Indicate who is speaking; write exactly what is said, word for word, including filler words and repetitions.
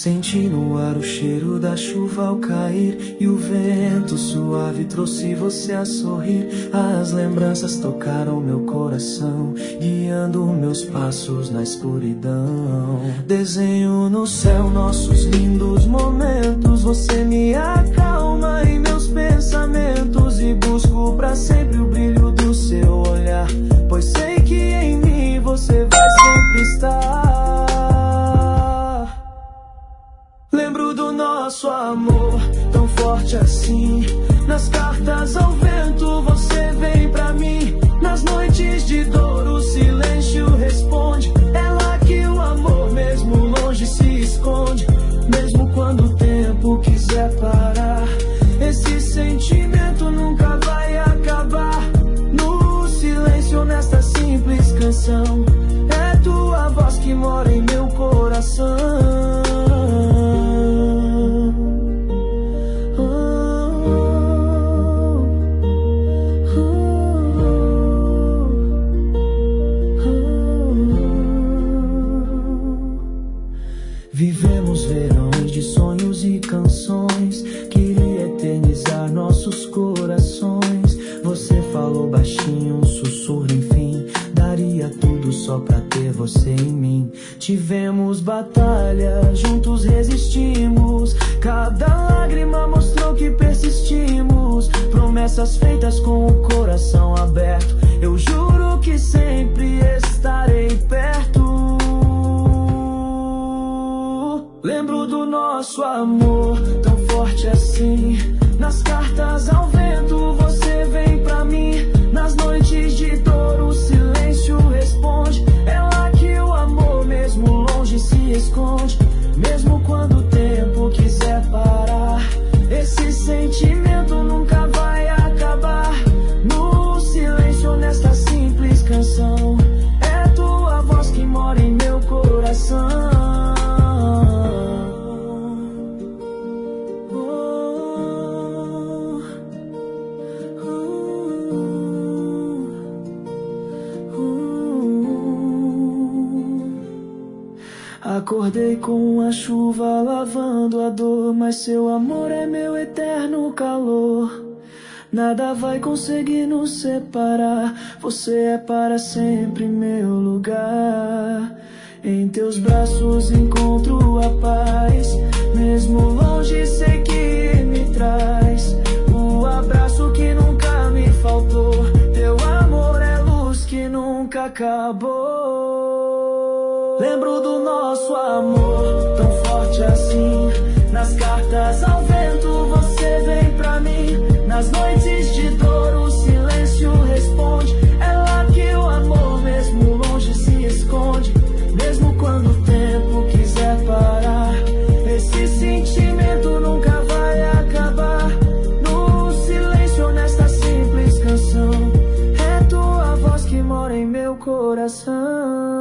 Speaker 1: Senti no ar o cheiro da chuva ao cair, e o vento suave trouxe você a sorrir. As lembranças tocaram meu coração, guiando meus passos na escuridão. Desenho no céu nossos lindos momentos, você me acalma em meus pensamentos, e busco pra sempre o brilho do seu olhar, pois sei que em mim você vai sempre estar. Lembro do nosso amor, tão forte assim. Nas cartas ao vento você vem pra mim. Nas noites de dor o silêncio responde. É lá que o amor mesmo longe se esconde. Mesmo quando o tempo quiser parar, esse sentimento nunca vai acabar. No silêncio, nesta simples canção, é tua voz que mora em meu coração. Vivemos verões de sonhos e canções, queria eternizar nossos corações. Você falou baixinho, um sussurro, enfim, daria tudo só pra ter você em mim. Tivemos batalha, juntos resistimos, cada lágrima mostrou que persistimos. Promessas feitas com o coração aberto, eu juro que sempre estarei perto. Lembro do nosso amor, tão forte assim. Nas cartas ao vento você vem pra mim. Nas noites de dor o silêncio responde. É lá que o amor mesmo longe se esconde. Mesmo quando o tempo quiser parar, esse sentimento nunca vai acabar. No silêncio, nesta simples canção, é tua voz que mora em meu coração. Acordei com a chuva lavando a dor, mas seu amor é meu eterno calor. Nada vai conseguir nos separar, você é para sempre meu lugar. Em teus braços encontro a paz, mesmo longe sei que me traz o abraço que nunca me faltou. Teu amor é luz que nunca acabou. Lembro do nosso amor, tão forte assim. Nas cartas ao vento você vem pra mim. Nas noites de dor o silêncio responde. É lá que o amor mesmo longe se esconde. Mesmo quando o tempo quiser parar, esse sentimento nunca vai acabar. No silêncio, nesta simples canção, é tua voz que mora em meu coração.